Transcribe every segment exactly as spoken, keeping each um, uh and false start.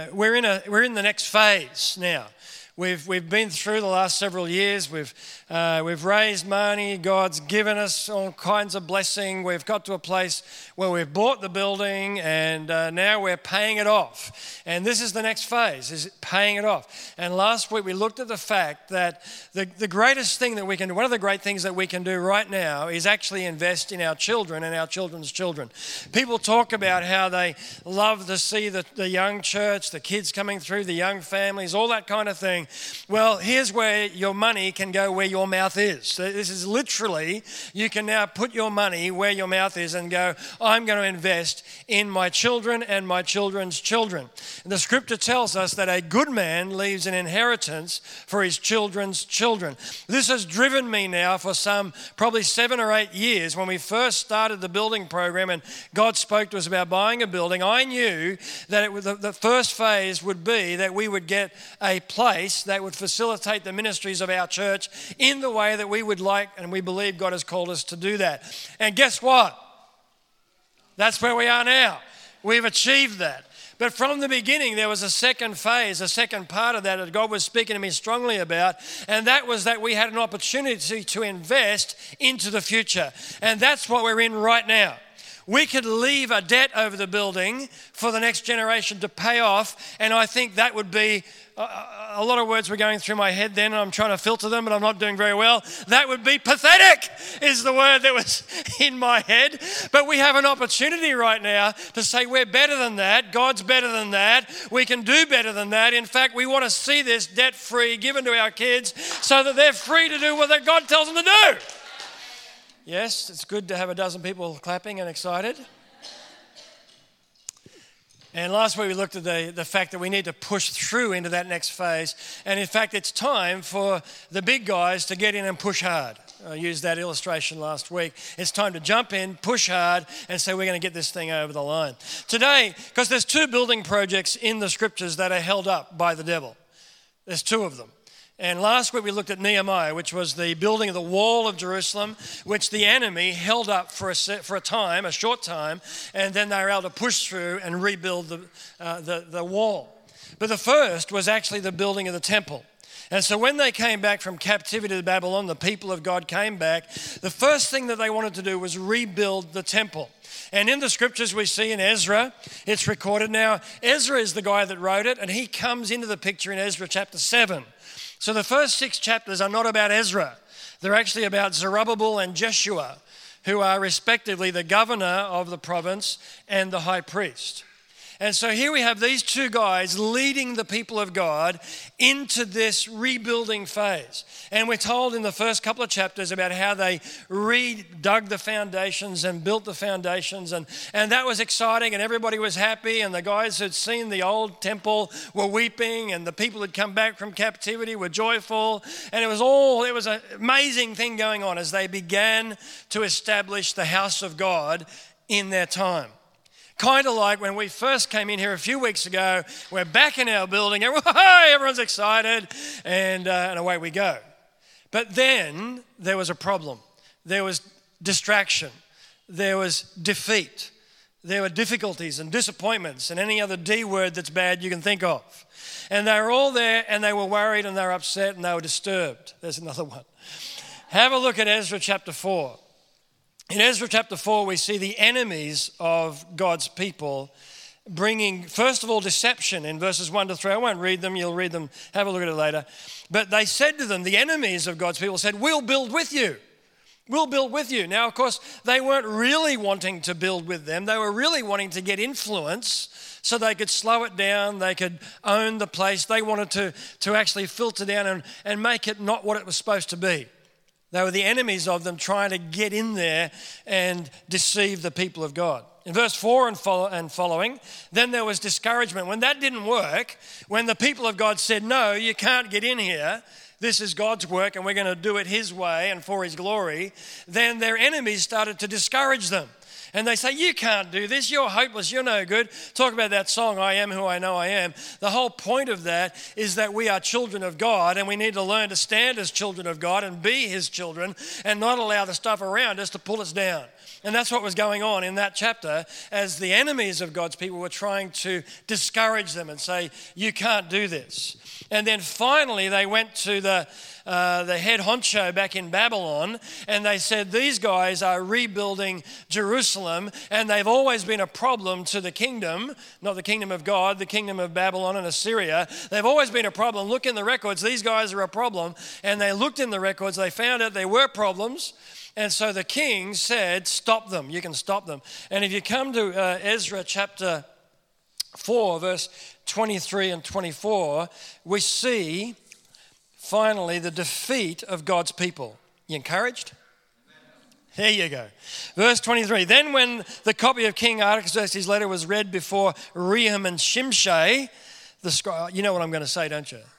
we're in a we're in the next phase now. We've we've been through the last several years. We've uh, we've raised money. God's given us all kinds of blessing. We've got to a place where we've bought the building, and uh, now we're paying it off. And this is the next phase: is paying it off. And last week we looked at the fact that the the greatest thing that we can do, one of the great things that we can do right now, is actually invest in our children and our children's children. People talk about how they love to see the, the young church, the kids coming through, the young families, all that kind of thing. Well, here's where your money can go where your mouth is. So this is literally, you can now put your money where your mouth is and go, I'm going to invest in my children and my children's children. And the scripture tells us that a good man leaves an inheritance for his children's children. This has driven me now for some probably seven or eight years. When we first started the building program and God spoke to us about buying a building, I knew that it was, the, the first phase would be that we would get a place that would facilitate the ministries of our church in the way that we would like, and we believe God has called us to do that. And guess what? That's where we are now. We've achieved that. But from the beginning, there was a second phase, a second part of that that God was speaking to me strongly about, and that was that we had an opportunity to invest into the future. And that's what we're in right now. We could leave a debt over the building for the next generation to pay off, and I think that would be, a, a lot of words were going through my head then, and I'm trying to filter them, but I'm not doing very well. That would be pathetic, is the word that was in my head. But we have an opportunity right now to say we're better than that. God's better than that. We can do better than that. In fact, we want to see this debt-free given to our kids so that they're free to do what God tells them to do. Yes, it's good to have a dozen people clapping and excited. And last week we looked at the, the fact that we need to push through into that next phase. And in fact, it's time for the big guys to get in and push hard. I used that illustration last week. It's time to jump in, push hard, and say we're going to get this thing over the line. Today, because there's two building projects in the scriptures that are held up by the devil. There's two of them. And last week we looked at Nehemiah, which was the building of the wall of Jerusalem, which the enemy held up for a set, for a time, a short time, and then they were able to push through and rebuild the, uh, the, the wall. But the first was actually the building of the temple. And so when they came back from captivity to Babylon, the people of God came back, the first thing that they wanted to do was rebuild the temple. And in the scriptures we see in Ezra, it's recorded. Now, Ezra is the guy that wrote it, and he comes into the picture in Ezra chapter seven. So the first six chapters are not about Ezra. They're actually about Zerubbabel and Jeshua, who are respectively the governor of the province and the high priest. And so here we have these two guys leading the people of God into this rebuilding phase. And we're told in the first couple of chapters about how they redug the foundations and built the foundations. And, and that was exciting, and everybody was happy. And the guys who'd seen the old temple were weeping, and the people who'd come back from captivity were joyful. And it was all, it was an amazing thing going on as they began to establish the house of God in their time. Kind of like when we first came in here a few weeks ago, we're back in our building, and everyone's excited, and, uh, and away we go. But then there was a problem. There was distraction. There was defeat. There were difficulties and disappointments and any other D word that's bad you can think of. And they were all there, and they were worried, and they were upset, and they were disturbed. There's another one. Have a look at Ezra chapter four. In Ezra chapter four, we see the enemies of God's people bringing, first of all, deception in verses one to three. I won't read them. You'll read them. Have a look at it later. But they said to them, the enemies of God's people said, we'll build with you. We'll build with you. Now, of course, they weren't really wanting to build with them. They were really wanting to get influence so they could slow it down. They could own the place. They wanted to, to actually filter down and, and make it not what it was supposed to be. They were the enemies of them, trying to get in there and deceive the people of God. In verse four and, follow, and following, then there was discouragement. When that didn't work, when the people of God said, no, you can't get in here, this is God's work and we're going to do it his way and for his glory, then their enemies started to discourage them. And they say, you can't do this, you're hopeless, you're no good. Talk about that song, I Am Who I Know I Am. The whole point of that is that we are children of God, and we need to learn to stand as children of God and be his children and not allow the stuff around us to pull us down. And that's what was going on in that chapter as the enemies of God's people were trying to discourage them and say, you can't do this. And then finally they went to the uh, the head honcho back in Babylon, and they said, these guys are rebuilding Jerusalem, and they've always been a problem to the kingdom, not the kingdom of God, the kingdom of Babylon and Assyria. They've always been a problem. Look in the records, these guys are a problem. And they looked in the records, they found out there were problems. And so the king said, stop them, you can stop them. And if you come to uh, Ezra chapter four, verse twenty-three and twenty-four, we see finally the defeat of God's people. You encouraged? There you go. Verse twenty-three, then when the copy of King Artaxerxes' letter was read before Rehum and Shimshai, the scribe, you know what I'm going to say, don't you?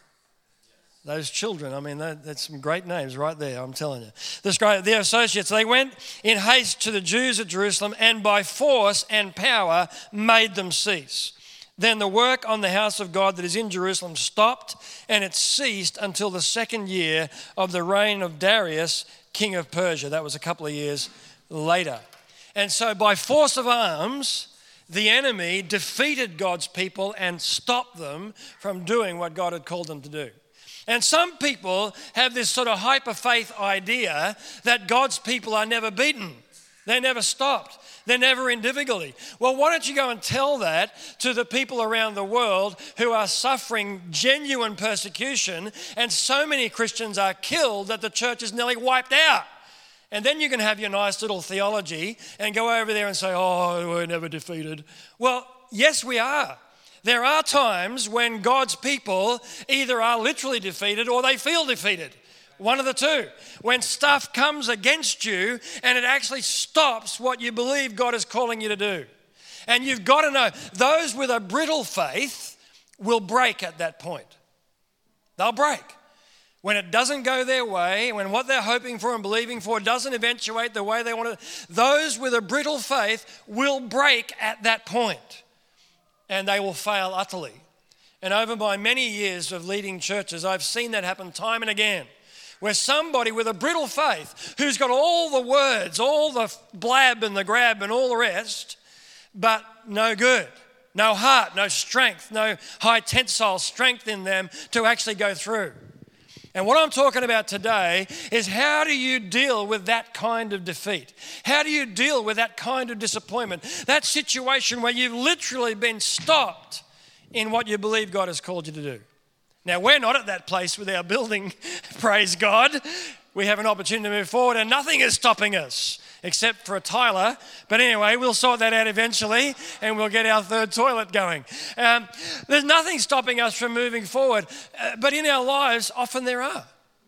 Those children, I mean, that, that's some great names right there, I'm telling you. The scribe, their associates, they went in haste to the Jews at Jerusalem and by force and power made them cease. Then the work on the house of God that is in Jerusalem stopped, and it ceased until the second year of the reign of Darius, king of Persia. That was a couple of years later. And so by force of arms, the enemy defeated God's people and stopped them from doing what God had called them to do. And some people have this sort of hyper-faith idea that God's people are never beaten. They're never stopped. They're never in difficulty. Well, why don't you go and tell that to the people around the world who are suffering genuine persecution, and so many Christians are killed that the church is nearly wiped out. And then you can have your nice little theology and go over there and say, oh, we're never defeated. Well, yes, we are. There are times when God's people either are literally defeated or they feel defeated. One of the two. When stuff comes against you and it actually stops what you believe God is calling you to do. And you've got to know, those with a brittle faith will break at that point. They'll break. When it doesn't go their way, when what they're hoping for and believing for doesn't eventuate the way they want to, those with a brittle faith will break at that point. And they will fail utterly. And over my many years of leading churches, I've seen that happen time and again. Where somebody with a brittle faith, who's got all the words, all the blab and the grab and all the rest, but no good, no heart, no strength, no high tensile strength in them to actually go through. And what I'm talking about today is how do you deal with that kind of defeat? How do you deal with that kind of disappointment? That situation where you've literally been stopped in what you believe God has called you to do. Now, we're not at that place with our building, praise God. We have an opportunity to move forward and nothing is stopping us except for a tiler. But anyway, we'll sort that out eventually and we'll get our third toilet going. Um, there's nothing stopping us from moving forward. Uh, but in our lives, often there are.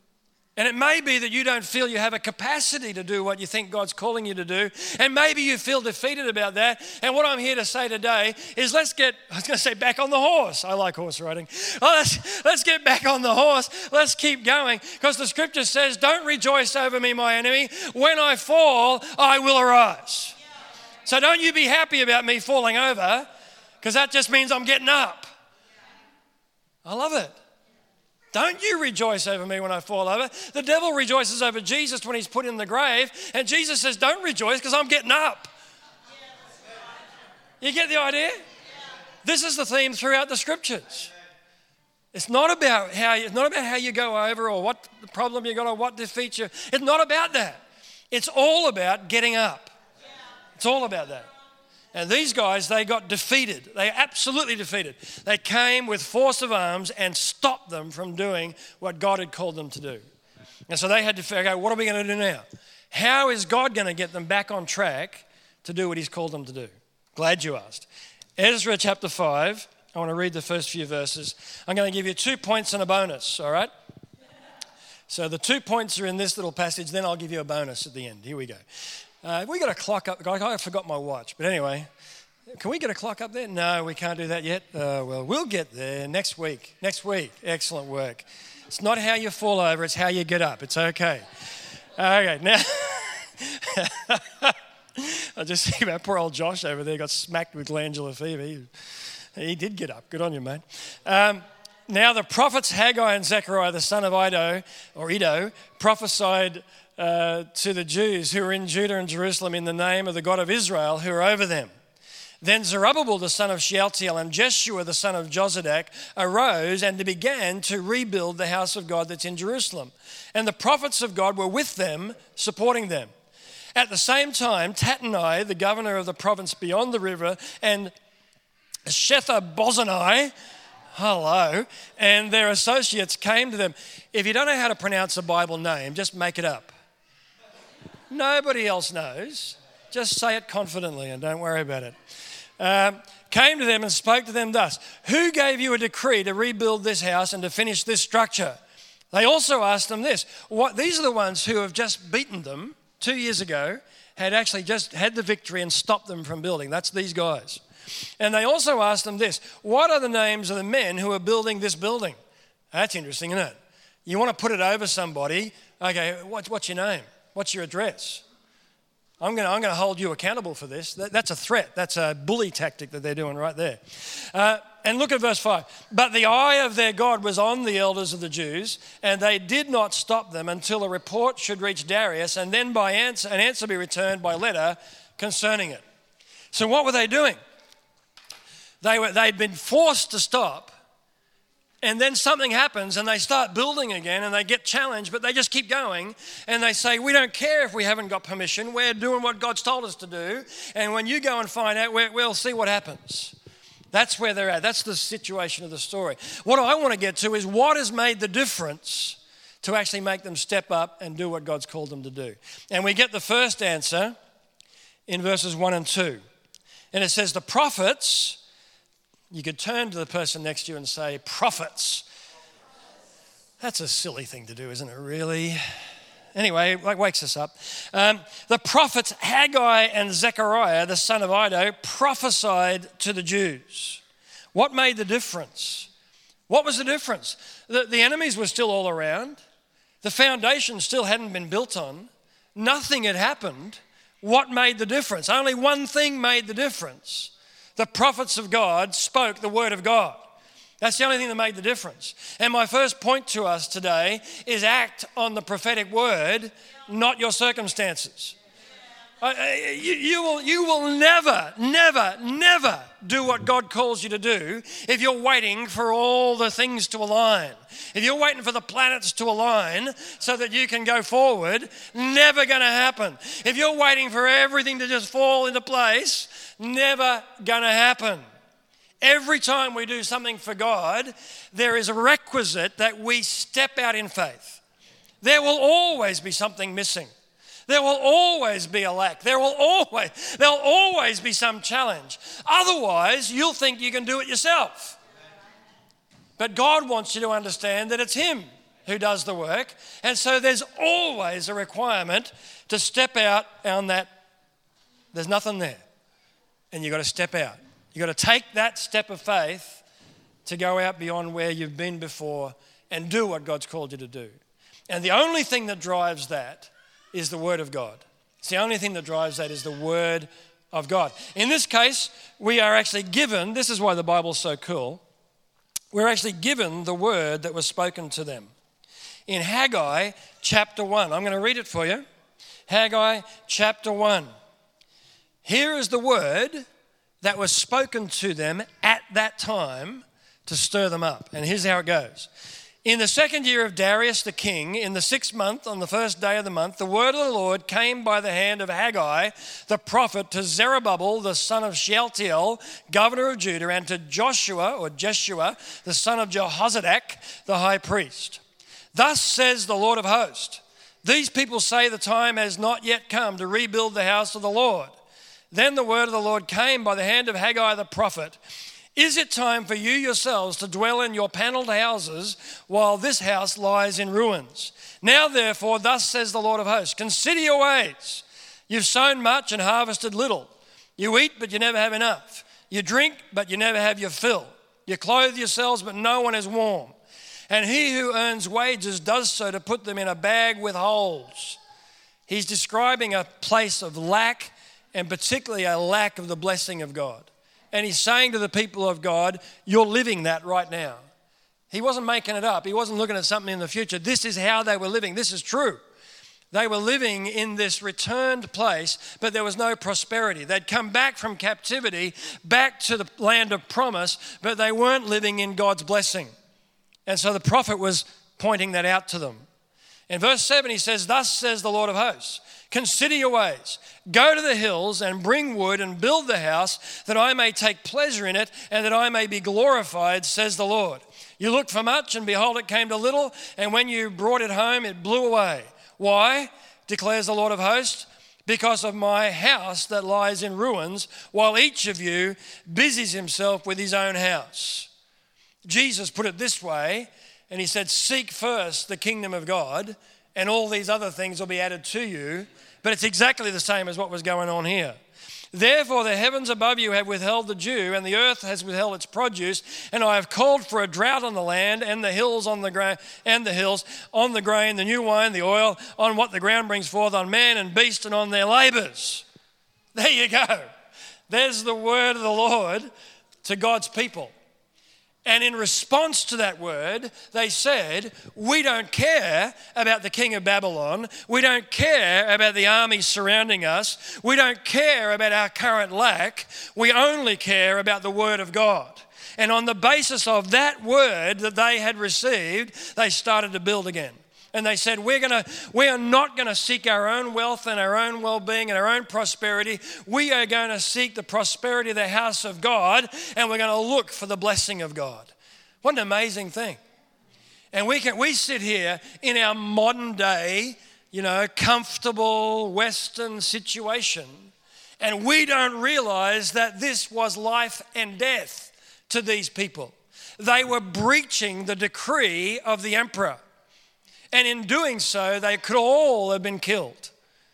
And it may be that you don't feel you have a capacity to do what you think God's calling you to do. And maybe you feel defeated about that. And what I'm here to say today is let's get, I was going to say back on the horse. I like horse riding. Oh, let's, let's get back on the horse. Let's keep going. Because the scripture says, don't rejoice over me, my enemy. When I fall, I will arise. So don't you be happy about me falling over, because that just means I'm getting up. I love it. Don't you rejoice over me when I fall over. The devil rejoices over Jesus when he's put in the grave. And Jesus says, don't rejoice because I'm getting up. You get the idea? This is the theme throughout the scriptures. It's not about how you, it's not about how you go over or what the problem you got or what defeats you. It's not about that. It's all about getting up. It's all about that. And these guys, they got defeated. They absolutely defeated. They came with force of arms and stopped them from doing what God had called them to do. And so they had to figure out, what are we going to do now? How is God going to get them back on track to do what he's called them to do? Glad you asked. Ezra chapter five, I want to read the first few verses. I'm going to give you two points and a bonus, all right? So the two points are in this little passage, then I'll give you a bonus at the end. Here we go. Uh, we got a clock up. I forgot my watch, but anyway, can we get a clock up there? No, we can't do that yet. Uh, well, we'll get there next week. Next week. Excellent work. It's not how you fall over, it's how you get up. It's okay. Okay, now, I just think about poor old Josh over there, got smacked with glandular fever. He, he did get up. Good on you, mate. Um, now the prophets Haggai and Zechariah, the son of Iddo, or Iddo, prophesied uh, to the Jews who were in Judah and Jerusalem in the name of the God of Israel who are over them. Then Zerubbabel the son of Shealtiel and Jeshua the son of Jozadak arose and began to rebuild the house of God that's in Jerusalem. And the prophets of God were with them, supporting them. At the same time, Tattenai, the governor of the province beyond the river, and Shetha-Bozenai, hello, and their associates came to them. If you don't know how to pronounce a Bible name, just make it up. Nobody else knows. Just say it confidently and don't worry about it. Um, came to them and spoke to them thus: who gave you a decree to rebuild this house and to finish this structure? They also asked them this. What, these are the ones who have just beaten them two years ago, had actually just had the victory and stopped them from building. That's these guys. And they also asked them this: what are the names of the men who are building this building? That's interesting, isn't it? You want to put it over somebody. Okay, what, what's your name? What's your address? I'm going to, I'm going to hold you accountable for this. That, that's a threat. That's a bully tactic that they're doing right there. Uh, and look at verse five. But the eye of their God was on the elders of the Jews, and they did not stop them until a report should reach Darius, and then by answer, an answer be returned by letter concerning it. So what were they doing? They were, they'd been forced to stop, and then something happens and they start building again and they get challenged, but they just keep going and they say, we don't care if we haven't got permission. We're doing what God's told us to do. And when you go and find out, we'll see what happens. That's where they're at. That's the situation of the story. What I want to get to is what has made the difference to actually make them step up and do what God's called them to do. And we get the first answer in verses one and two. And it says, the prophets... You could turn to the person next to you and say, prophets. That's a silly thing to do, isn't it, really? Anyway, it wakes us up. Um, the prophets Haggai and Zechariah, the son of Iddo, prophesied to the Jews. What made the difference? What was the difference? The, the enemies were still all around. The foundation still hadn't been built on. Nothing had happened. What made the difference? Only one thing made the difference. The prophets of God spoke the word of God. That's the only thing that made the difference. And my first point to us today is act on the prophetic word, not your circumstances. Uh, you, you, will, you will never, never, never do what God calls you to do if you're waiting for all the things to align. If you're waiting for the planets to align so that you can go forward, never going to happen. If you're waiting for everything to just fall into place, never going to happen. Every time we do something for God, there is a requisite that we step out in faith. There will always be something missing. There will always be a lack. There will always, there'll always be some challenge. Otherwise, you'll think you can do it yourself. But God wants you to understand that it's Him who does the work. And so there's always a requirement to step out on that. There's nothing there. And you've got to step out. You've got to take that step of faith to go out beyond where you've been before and do what God's called you to do. And the only thing that drives that is the Word of God. It's the only thing that drives that is the Word of God. In this case, we are actually given, this is why the Bible's so cool, we're actually given the word that was spoken to them. In Haggai chapter one, I'm going to read it for you. Haggai chapter one. Here is the word that was spoken to them at that time to stir them up. And here's how it goes. In the second year of Darius the king, in the sixth month, on the first day of the month, the word of the Lord came by the hand of Haggai, the prophet, to Zerubbabel, the son of Shealtiel, governor of Judah, and to Joshua, or Jeshua, the son of Jehozadak, the high priest. Thus says the Lord of hosts, these people say the time has not yet come to rebuild the house of the Lord. Then the word of the Lord came by the hand of Haggai the prophet. Is it time for you yourselves to dwell in your panelled houses while this house lies in ruins? Now therefore, thus says the Lord of hosts, consider your ways. You've sown much and harvested little. You eat, but you never have enough. You drink, but you never have your fill. You clothe yourselves, but no one is warm. And he who earns wages does so to put them in a bag with holes. He's describing a place of lack, and particularly a lack of the blessing of God. And he's saying to the people of God, you're living that right now. He wasn't making it up. He wasn't looking at something in the future. This is how they were living. This is true. They were living in this returned place, but there was no prosperity. They'd come back from captivity, back to the land of promise, but they weren't living in God's blessing. And so the prophet was pointing that out to them. In verse seven, he says, "Thus says the Lord of hosts, consider your ways. Go to the hills and bring wood and build the house, that I may take pleasure in it and that I may be glorified, says the Lord. You looked for much, and behold, it came to little, and when you brought it home, it blew away. Why, declares the Lord of hosts? Because of my house that lies in ruins, while each of you busies himself with his own house." Jesus put it this way, and he said, "Seek first the kingdom of God, and all these other things will be added to you." But it's exactly the same as what was going on here. "Therefore the heavens above you have withheld the dew, and the earth has withheld its produce, and I have called for a drought on the land, and the hills on the grain, and the hills on the grain, the new wine, the oil, on what the ground brings forth, on man and beast, and on their labors." There you go. There's the word of the Lord to God's people. And in response to that word, they said, "We don't care about the king of Babylon. We don't care about the armies surrounding us. We don't care about our current lack. We only care about the word of God." And on the basis of that word that they had received, they started to build again. And they said, we're gonna, we are not going to seek our own wealth and our own well-being and our own prosperity. We are going to seek the prosperity of the house of God, and we're going to look for the blessing of God. What an amazing thing. And we can we sit here in our modern day, you know, comfortable Western situation, and we don't realize that this was life and death to these people. They were breaching the decree of the emperor. And in doing so, they could all have been killed.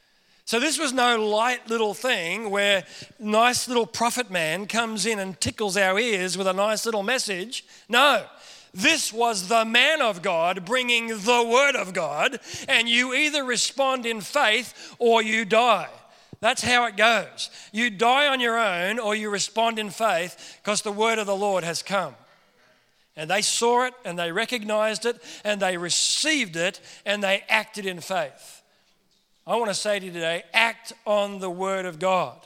So this was no light little thing where nice little prophet man comes in and tickles our ears with a nice little message. No, this was the man of God bringing the word of God, and you either respond in faith or you die. That's how it goes. You die on your own or you respond in faith because the word of the Lord has come. And they saw it, and they recognized it, and they received it, and they acted in faith. I want to say to you today, act on the word of God.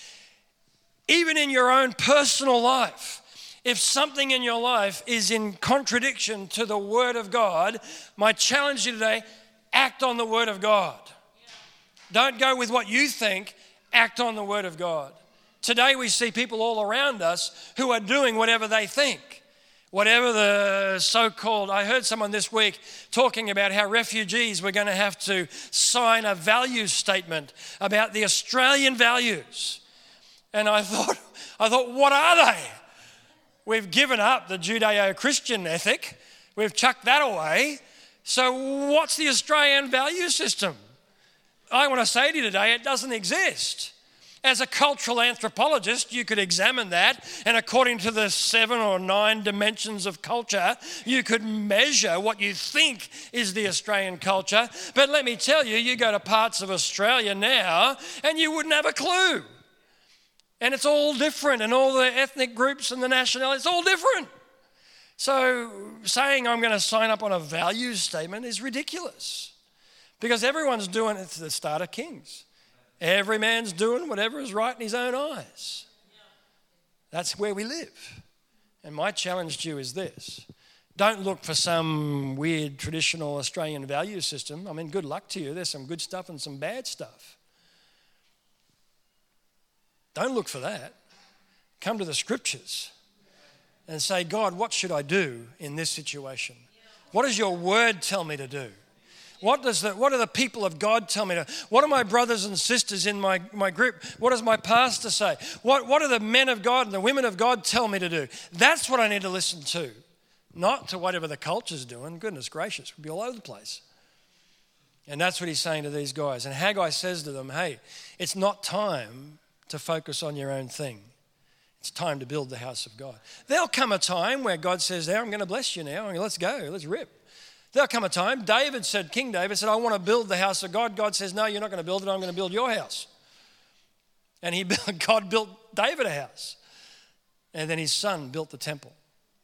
Even in your own personal life, if something in your life is in contradiction to the word of God, my challenge to you today, act on the word of God. Don't go with what you think, act on the word of God. Today we see people all around us who are doing whatever they think. Whatever the so-called, I heard someone this week talking about how refugees were going to have to sign a values statement about the Australian values. And I thought, I thought, what are they? We've given up the Judeo-Christian ethic. We've chucked that away. So what's the Australian value system? I want to say to you today, it doesn't exist. As a cultural anthropologist, you could examine that, and according to the seven or nine dimensions of culture, you could measure what you think is the Australian culture. But let me tell you, you go to parts of Australia now, and you wouldn't have a clue. And it's all different, and all the ethnic groups and the nationalities, it's all different. So saying I'm going to sign up on a values statement is ridiculous, because everyone's doing it to the start of Kings. Every man's doing whatever is right in his own eyes. That's where we live. And my challenge to you is this. Don't look for some weird traditional Australian value system. I mean, good luck to you. There's some good stuff and some bad stuff. Don't look for that. Come to the scriptures and say, God, what should I do in this situation? What does your word tell me to do? What does the, what do the people of God tell me to? What do my brothers and sisters in my, my group, what does my pastor say? What, what do the men of God and the women of God tell me to do? That's what I need to listen to, not to whatever the culture's doing. Goodness gracious, we'll be all over the place. And that's what he's saying to these guys. And Haggai says to them, hey, it's not time to focus on your own thing. It's time to build the house of God. There'll come a time where God says, now I'm going to bless you now. Let's go, let's rip. There'll come a time, David said, King David said, I want to build the house of God. God says, no, you're not going to build it. I'm going to build your house. And he, God built David a house. And then his son built the temple.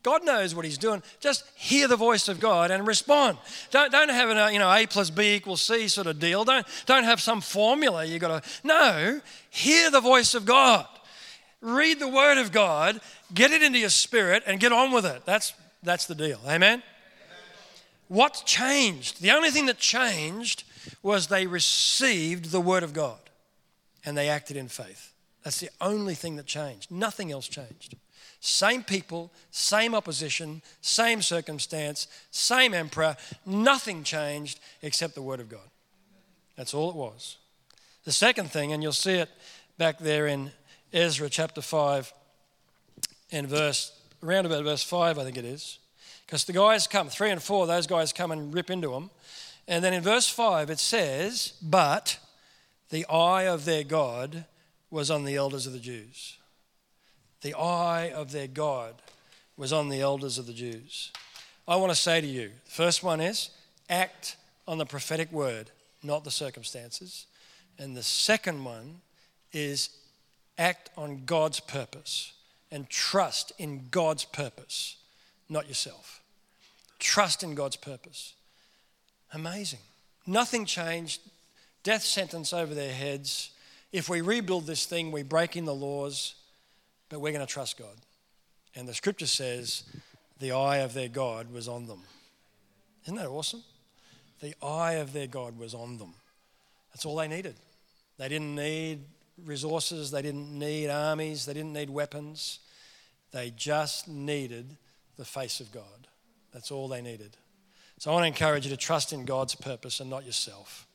God knows what he's doing. Just hear the voice of God and respond. Don't, don't have a, you know, A plus B equals C sort of deal. Don't, don't have some formula you got to, no, hear the voice of God. Read the word of God, get it into your spirit and get on with it. That's, that's the deal. Amen? What changed? The only thing that changed was they received the word of God and they acted in faith. That's the only thing that changed. Nothing else changed. Same people, same opposition, same circumstance, same emperor. Nothing changed except the word of God. That's all it was. The second thing, and you'll see it back there in Ezra chapter five and verse, around about verse five, I think it is. Because the guys come, three and four, those guys come and rip into them. And then in verse five it says, but the eye of their God was on the elders of the Jews. The eye of their God was on the elders of the Jews. I want to say to you, the first one is act on the prophetic word, not the circumstances. And the second one is act on God's purpose and trust in God's purpose, not yourself. Trust in God's purpose. Amazing. Nothing changed. Death sentence over their heads. If we rebuild this thing, we break in the laws, but we're going to trust God. And the scripture says the eye of their God was on them. Isn't that awesome? The eye of their God was on them. That's all they needed. They didn't need resources. They didn't need armies. They didn't need weapons. They just needed the face of God. That's all they needed. So I want to encourage you to trust in God's purpose and not yourself.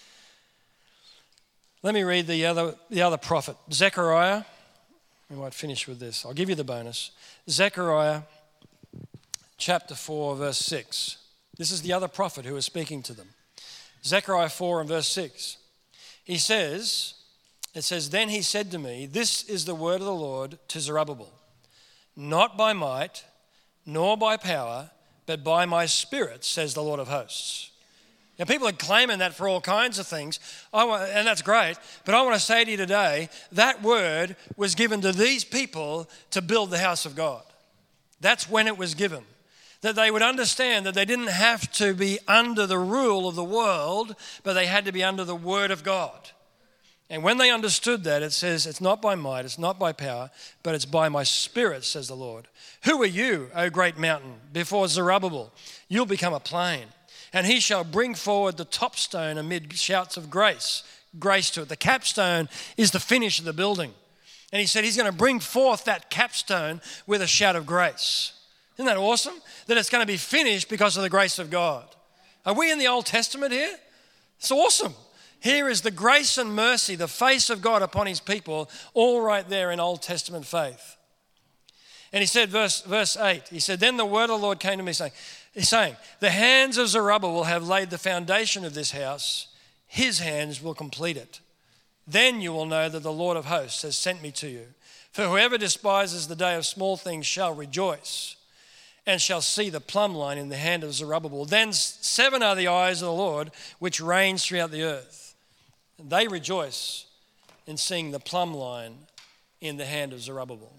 Let me read the other, the other prophet, Zechariah. We might finish with this. I'll give you the bonus. Zechariah chapter four, verse six. This is the other prophet who is speaking to them. Zechariah four and verse six. He says, it says, then he said to me, this is the word of the Lord to Zerubbabel, not by might, nor by power, but by my spirit, says the Lord of hosts. Now, people are claiming that for all kinds of things, I want, and that's great, but I want to say to you today, that word was given to these people to build the house of God. That's when it was given. That they would understand that they didn't have to be under the rule of the world, but they had to be under the word of God. And when they understood that, it says, it's not by might, it's not by power, but it's by my spirit, says the Lord. Who are you, O great mountain? Before Zerubbabel, you'll become a plain. And he shall bring forward the top stone amid shouts of grace, grace to it. The capstone is the finish of the building. And he said he's going to bring forth that capstone with a shout of grace. Isn't that awesome? That it's going to be finished because of the grace of God. Are we in the Old Testament here? It's awesome. Here is the grace and mercy, the face of God upon his people, all right there in Old Testament faith. And he said, verse, verse eight, he said, then the word of the Lord came to me saying, he's saying, the hands of Zerubbabel have laid the foundation of this house. His hands will complete it. Then you will know that the Lord of hosts has sent me to you. For whoever despises the day of small things shall rejoice and shall see the plumb line in the hand of Zerubbabel. Then seven are the eyes of the Lord, which reigns throughout the earth. And they rejoice in seeing the plumb line in the hand of Zerubbabel.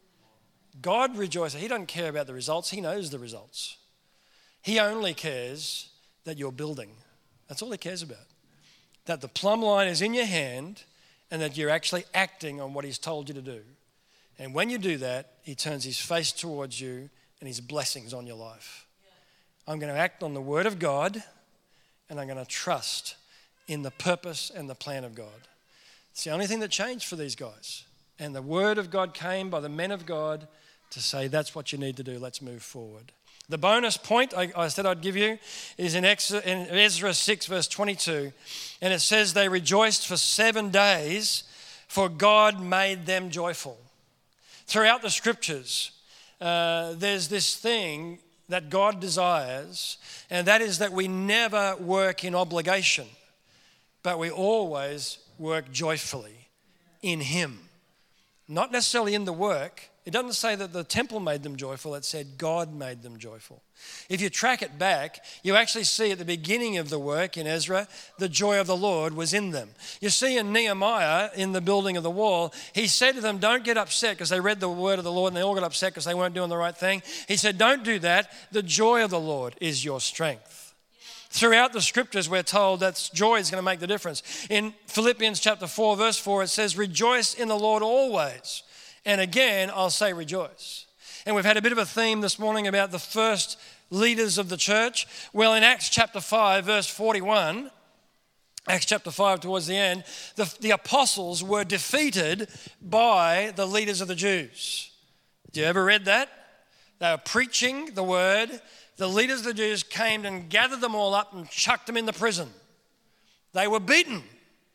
God rejoices. He doesn't care about the results. He knows the results. He only cares that you're building. That's all he cares about. That the plumb line is in your hand and that you're actually acting on what he's told you to do. And when you do that, he turns his face towards you and his blessings on your life. I'm going to act on the word of God and I'm going to trust in the purpose and the plan of God. It's the only thing that changed for these guys. And the word of God came by the men of God to say, that's what you need to do. Let's move forward. The bonus point I, I said I'd give you is in, Ex, in Ezra six, verse twenty-two. And it says, they rejoiced for seven days, for God made them joyful. Throughout the scriptures, uh, there's this thing that God desires, and that is that we never work in obligation, but we always work joyfully in him. Not necessarily in the work, It doesn't say that the temple made them joyful, it said God made them joyful. If you track it back, you actually see at the beginning of the work in Ezra, the joy of the Lord was in them. You see in Nehemiah, in the building of the wall, he said to them, don't get upset, because they read the word of the Lord and they all got upset because they weren't doing the right thing. He said, don't do that. The joy of the Lord is your strength. Throughout the scriptures, we're told that joy is going to make the difference. In Philippians chapter four, verse four, it says, rejoice in the Lord always. And again, I'll say rejoice. And we've had a bit of a theme this morning about the first leaders of the church. Well, in Acts chapter five, verse forty-one, Acts chapter five towards the end, the, the apostles were defeated by the leaders of the Jews. Did you ever read that? They were preaching the word. The leaders of the Jews came and gathered them all up and chucked them in the prison. They were beaten.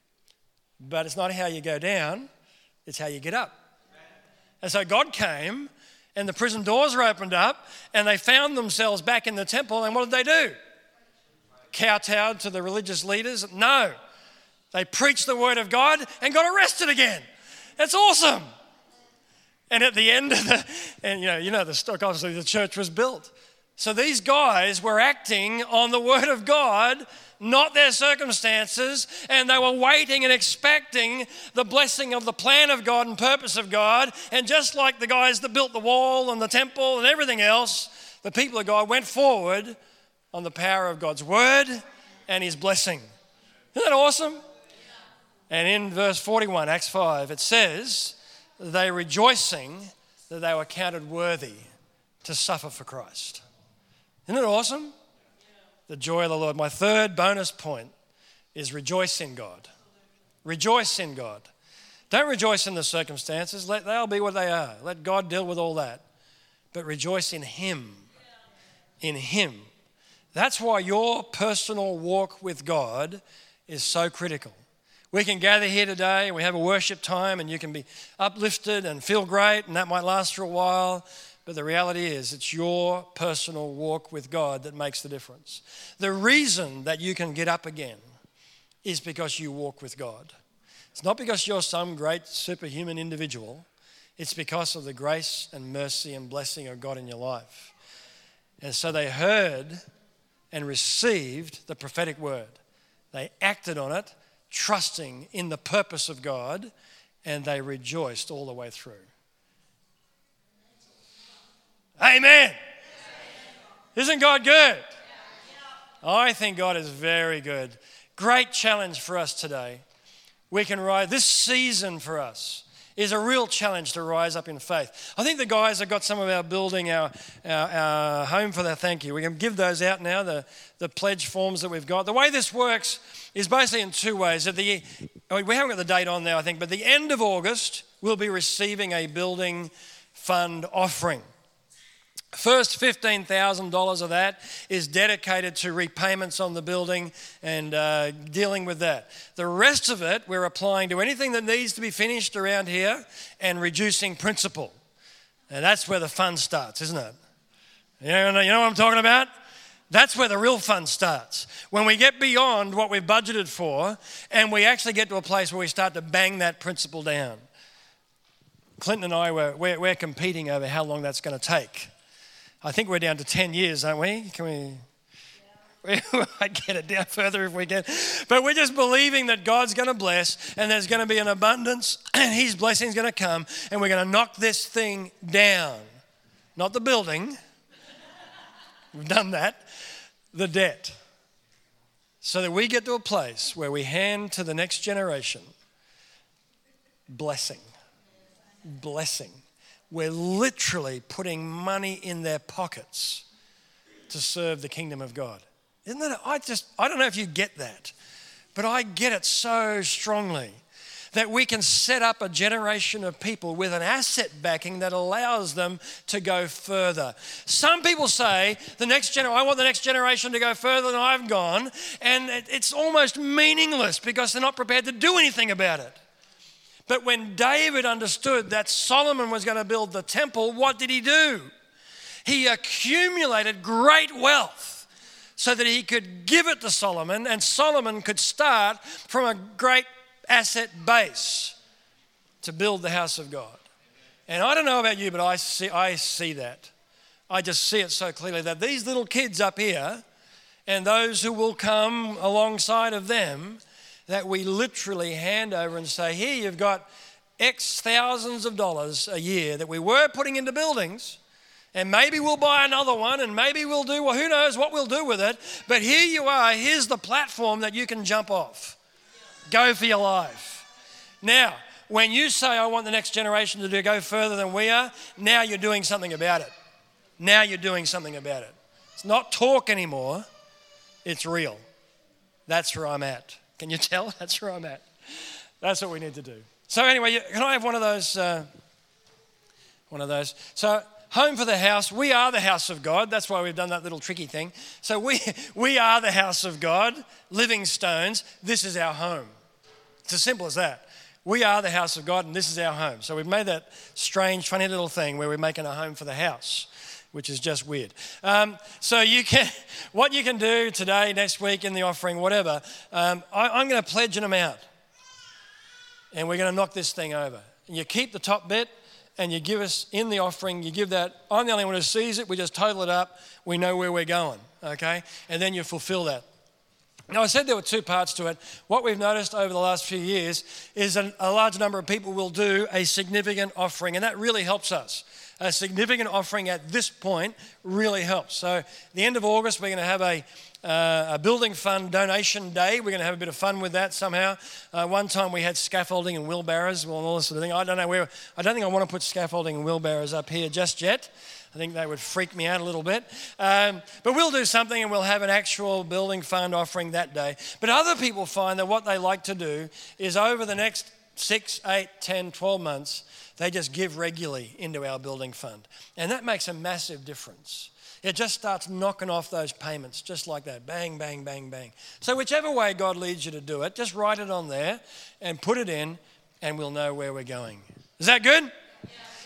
But it's not how you go down, it's how you get up. And so God came and the prison doors were opened up and they found themselves back in the temple. And what did they do? Kowtowed to the religious leaders? No. They preached the word of God and got arrested again. That's awesome. And at the end of the, and you know, you know the stock, obviously the church was built. So these guys were acting on the word of God, not their circumstances, and they were waiting and expecting the blessing of the plan of God and purpose of God. And just like the guys that built the wall and the temple and everything else, the people of God went forward on the power of God's word and his blessing. Isn't that awesome? And in verse forty-one, Acts five, it says, they rejoicing that they were counted worthy to suffer for Christ. Isn't it awesome? The joy of the Lord. My third bonus point is rejoice in God. Rejoice in God. Don't rejoice in the circumstances. Let they'll be what they are. Let God deal with all that. But rejoice in him. In him. That's why your personal walk with God is so critical. We can gather here today and we have a worship time and you can be uplifted and feel great and that might last for a while. But the reality is it's your personal walk with God that makes the difference. The reason that you can get up again is because you walk with God. It's not because you're some great superhuman individual. It's because of the grace and mercy and blessing of God in your life. And so they heard and received the prophetic word. They acted on it, trusting in the purpose of God, and they rejoiced all the way through. Amen. Isn't God good? I think God is very good. Great challenge for us today. We can rise. This season for us is a real challenge to rise up in faith. I think the guys have got some of our building, our, our, our home for their thank you. We can give those out now, the, the pledge forms that we've got. The way this works is basically in two ways. At the, I mean, we haven't got the date on there, I think, but the end of August, we'll be receiving a building fund offering. First fifteen thousand dollars of that is dedicated to repayments on the building and uh, dealing with that. The rest of it, we're applying to anything that needs to be finished around here and reducing principal. And that's where the fun starts, isn't it? You know, you know what I'm talking about? That's where the real fun starts. When we get beyond what we've budgeted for and we actually get to a place where we start to bang that principal down. Clinton and I, were, we're, we're competing over how long that's going to take. I think we're down to ten years, aren't we? Can we? Yeah. We might get it down further if we can. But we're just believing that God's going to bless and there's going to be an abundance and his blessing's going to come and we're going to knock this thing down. Not the building. We've done that. The debt. So that we get to a place where we hand to the next generation blessing. Blessing. We're literally putting money in their pockets to serve the kingdom of God. Isn't that, I just, I don't know if you get that, but I get it so strongly that we can set up a generation of people with an asset backing that allows them to go further. Some people say, the next gener- I want the next generation to go further than I've gone, and it, it's almost meaningless because they're not prepared to do anything about it. But when David understood that Solomon was going to build the temple, what did he do? He accumulated great wealth so that he could give it to Solomon, and Solomon could start from a great asset base to build the house of God. And I don't know about you, but I see, I see that. I just see it so clearly that these little kids up here and those who will come alongside of them, that we literally hand over and say, here you've got X thousands of dollars a year that we were putting into buildings, and maybe we'll buy another one, and maybe we'll do, well, who knows what we'll do with it. But here you are, here's the platform that you can jump off. Go for your life. Now, when you say, I want the next generation to do, go further than we are, now you're doing something about it. Now you're doing something about it. It's not talk anymore, it's real. That's where I'm at. Can you tell? That's where I'm at. That's what we need to do. So anyway, can I have one of those? Uh, one of those. So home for the house. We are the house of God. That's why we've done that little tricky thing. So we we are the house of God, living stones. This is our home. It's as simple as that. We are the house of God, and this is our home. So we've made that strange, funny little thing where we're making a home for the house, which is just weird. Um, so you can, what you can do today, next week, in the offering, whatever, um, I, I'm going to pledge an amount. And we're going to knock this thing over. And you keep the top bit, and you give us in the offering, you give that. I'm the only one who sees it. We just total it up. We know where we're going, okay? And then you fulfill that. Now, I said there were two parts to it. What we've noticed over the last few years is a, a large number of people will do a significant offering, and that really helps us. A significant offering at this point really helps. So the end of August, we're going to have a, uh, a building fund donation day. We're going to have a bit of fun with that somehow. Uh, one time we had scaffolding and wheelbarrows and all this sort of thing. I don't know where. I don't think I want to put scaffolding and wheelbarrows up here just yet. I think they would freak me out a little bit. Um, but we'll do something, and we'll have an actual building fund offering that day. But other people find that what they like to do is over the next six, eight, ten, twelve months, they just give regularly into our building fund. And that makes a massive difference. It just starts knocking off those payments just like that. Bang, bang, bang, bang. So whichever way God leads you to do it, just write it on there and put it in, and we'll know where we're going. Is that good? Yeah.